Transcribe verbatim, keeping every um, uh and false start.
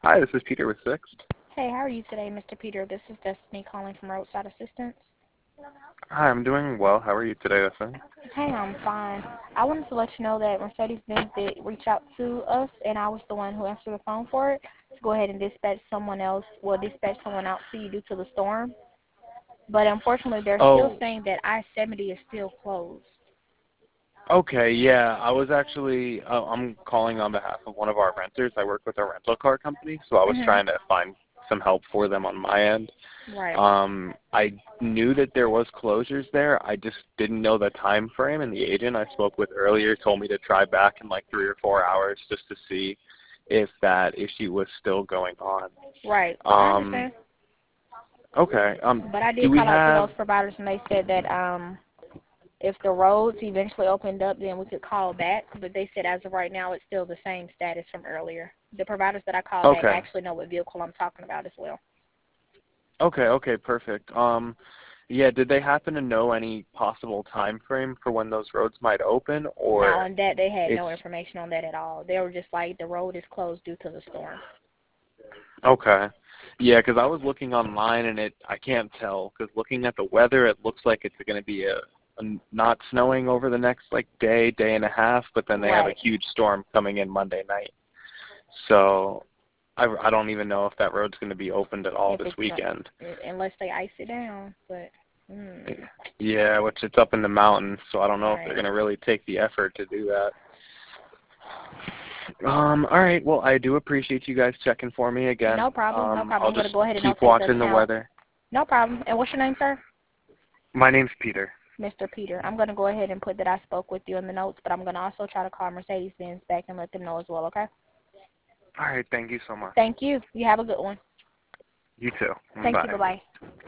Hi, this is Peter with Sixt. Hey, how are you today, Mister Peter? This is Destiny calling from Roadside Assistance. Hi, I'm doing well. How are you today, Destiny? Hey, I'm fine. I wanted to let you know that Mercedes-Benz did reach out to us, and I was the one who answered the phone for it, to go ahead and dispatch someone else, well, dispatch someone out to you due to the storm. But unfortunately, they're still Oh, saying that I seventy is still closed. okay, yeah. I was actually, uh, I'm calling on behalf of one of our renters. I work with a rental car company, so I was Mhm. trying to find some help for them on my end. Right. Um, I knew that there was closures there. I just didn't know the time frame, and the agent I spoke with earlier told me to try back in like three or four hours just to see if that issue was still going on. Right. I Um, understand. okay. Um, But I do did we call out to have? those providers, and they said that um if the roads eventually opened up, then we could call back. But they said as of right now, it's still the same status from earlier. The providers that I called back Okay. actually know what vehicle I'm talking about as well. Okay, okay, perfect. Um, yeah, did they happen to know any possible time frame for when those roads might open, Now or on that, they had it's no information on that at all. They were just like, the road is closed due to the storm. okay? Yeah, because I was looking online and it I can't tell because looking at the weather, it looks like it's going to be a, a not snowing over the next like day, day and a half, but then they have a Right. huge storm coming in Monday night. So I, I don't even know if that road's going to be opened at all If this it's not, weekend. unless they ice it down. But, mm, Yeah, which it's up in the mountains, so I don't know if they're going right. to really take the effort to do that. Um, all right. Well, I do appreciate you guys checking for me again. No problem. No Um, problem. I'll I'm going to just go ahead and keep notate this watching the now. weather. No problem. And what's your name, sir? My name's Peter. Mister Peter. I'm going to go ahead and put that I spoke with you in the notes, but I'm going to also try to call Mercedes-Benz back and let them know as well, okay? All right. Thank you so much. Thank you. You have a good one. You too. Thank you. Bye. Bye-bye.